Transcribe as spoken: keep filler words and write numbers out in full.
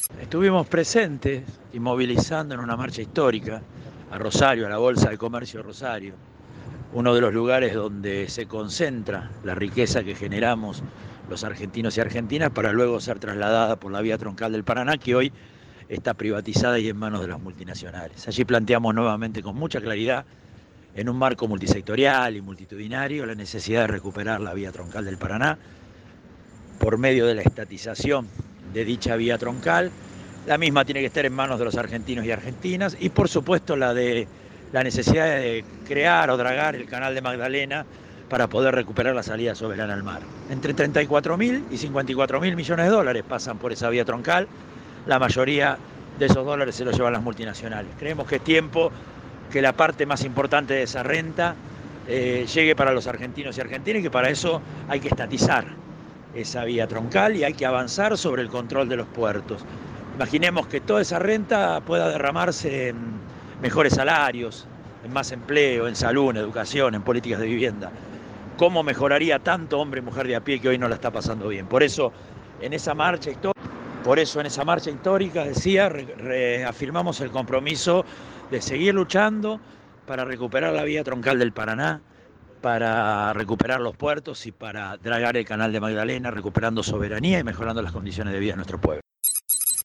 Estuvimos presentes y movilizando en una marcha histórica a Rosario, a la Bolsa de Comercio de Rosario, uno de los lugares donde se concentra la riqueza que generamos los argentinos y argentinas para luego ser trasladada por la vía troncal del Paraná, que hoy está privatizada y en manos de las multinacionales. Allí planteamos nuevamente con mucha claridad, en un marco multisectorial y multitudinario, la necesidad de recuperar la vía troncal del Paraná por medio de la estatización de dicha vía troncal. La misma tiene que estar en manos de los argentinos y argentinas y por supuesto la de la necesidad de crear o dragar el canal de Magdalena para poder recuperar la salida soberana al mar. Entre treinta y cuatro mil y cincuenta y cuatro mil millones de dólares pasan por esa vía troncal. La mayoría de esos dólares se los llevan las multinacionales. Creemos que es tiempo que la parte más importante de esa renta eh, llegue para los argentinos y argentinas y que para eso hay que estatizar esa vía troncal y hay que avanzar sobre el control de los puertos. Imaginemos que toda esa renta pueda derramarse en mejores salarios, en más empleo, en salud, en educación, en políticas de vivienda. ¿Cómo mejoraría tanto hombre y mujer de a pie que hoy no la está pasando bien? Por eso, en esa marcha histórica, por eso en esa marcha histórica, decía, re, reafirmamos el compromiso de seguir luchando para recuperar la vía troncal del Paraná, para recuperar los puertos y para dragar el canal de Magdalena, recuperando soberanía y mejorando las condiciones de vida de nuestro pueblo.